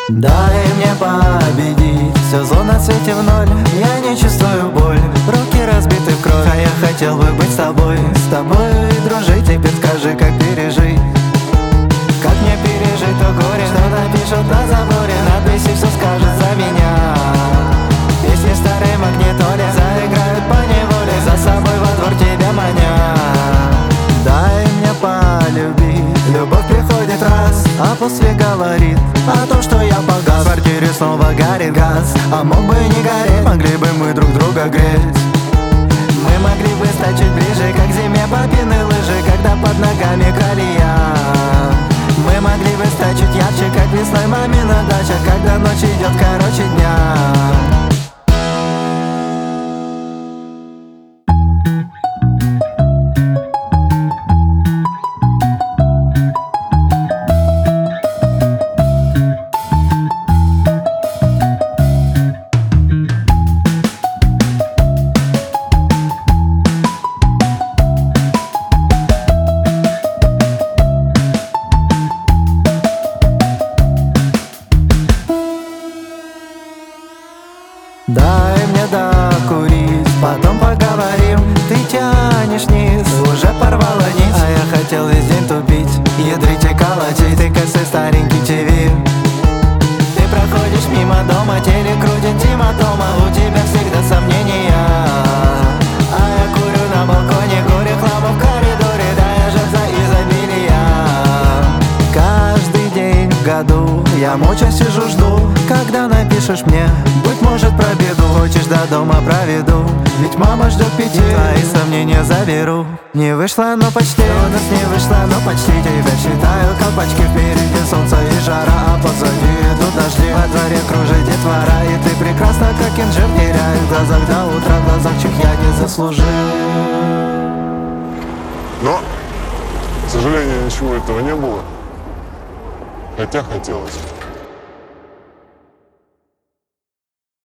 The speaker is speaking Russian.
Дай мне победить все зло на свете в ноль. Я не чувствую боль, руки разбиты в кровь. А я хотел бы быть с тобой дружить. Теперь скажи, как пережить. Как мне пережить то горе, что напишут на заборе. Надписи все скажут за меня. Песни старой магнитоле заиграют по неволе, за собой во двор тебя маня. Дай мне полюбить, любовь приходит раз, а после говорит о том, что я погас. В квартире снова горит газ, а мог бы не гореть. Могли бы мы друг друга греть. Мы могли бы стать чуть ближе, как зиме папины лыжи, когда под ногами колея. Мы могли бы стать чуть ярче, как весной мамина дача, когда ночь идет короче дня. Дай мне докурить, потом поговорим. Ты тянешь низ, уже порвала нить. А я хотел весь день тупить, ядрить и колотить. Ты косой старенький ТВ. Ты проходишь мимо дома, телек крутит Тима Тома. У тебя всегда сомнения, а я курю на балконе, курю хламу в коридоре. Да я же за изобилия. Каждый день в году я молча сижу, жду, когда напишешь мне. Быть может, про беду, хочешь, до дома проведу. Ведь мама ждет 5, твои сомнения заберу. Не вышло, но почти, у нас не вышло, но почти. Тебя считаю колпачки, впереди солнце и жара, а позади идут дожди. Во дворе кружит детвора, и ты прекрасна, как инжир. Теряю в глазах до утра, в глазах чьих я не заслужил. Но, к сожалению, ничего этого не было. Хотя хотелось.